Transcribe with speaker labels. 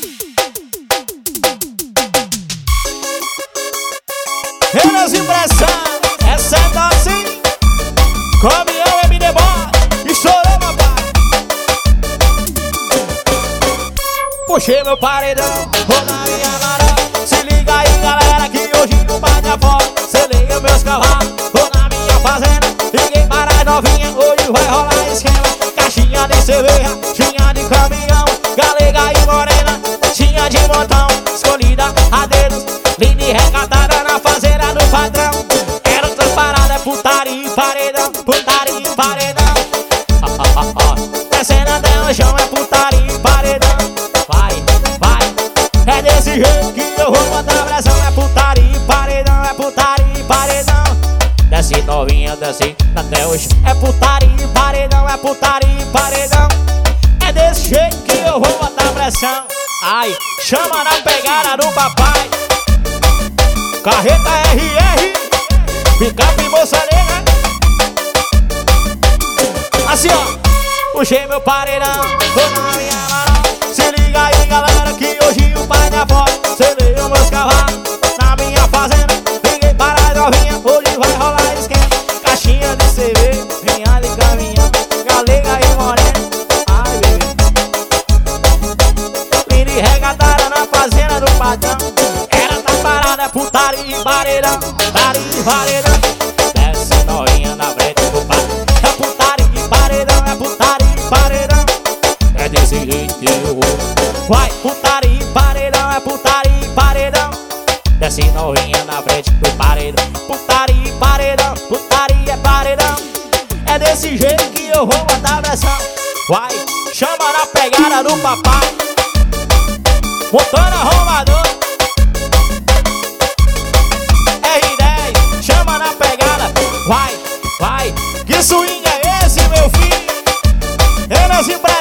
Speaker 1: Renas Impressão, essa é doce. Caminhão MD Boy, estourou meu pai. Puxei meu paredão, vou na minha varanda. Se liga aí galera que hoje não bate a foto. Selei meus cavalos, vou na minha fazenda. Liguei para as novinhas, hoje vai rolar esquema. Caixinha de cerveja, tinha de caminhão. Galega e morena, tinha de montão. Escolhida a dedos, linda e recatada na fazenda do patrão. Era outra parada, putaria e paredão, putaria e paredão. Descendo até o chão é putaria e paredão. Vai, vai, é desse jeito que eu vou botar pressão. É putaria e paredão, é putaria e paredão. Desce novinha, desce até o chão. É putaria e paredão, é putaria e paredão. É desse jeito que eu vou botar pressão. Ai, chama na pegada do papai. Carreta RR, picape moça negra. Assim ó, puxei meu paredão, vou na minha varanda. Se liga aí galera que hoje o pai da avó. Selei os meus cavalos na minha fazenda. Liguei para as novinhas, hoje vai rolar esquema. Caixinha de cerveja, vinha de caminhão. Galega e morena, ai bebê. Linda e regatada na fazenda do patrão. Era tá parada, putaria e paredão, putaria e paredão. Desce novinha na frente do patrão. É putaria e paredão, é putaria e paredão. É desse jeito que eu vou. Vai, putaria e paredão, é putaria e paredão. Desce novinha na frente do paredão. Putaria e paredão, putaria e paredão. É desse jeito que eu vou botar pressão. Vai, chama na pegada do papai. Montando arrombador R10, chama na pegada. Vai, vai, que swing é esse meu filho? Renas Impressão.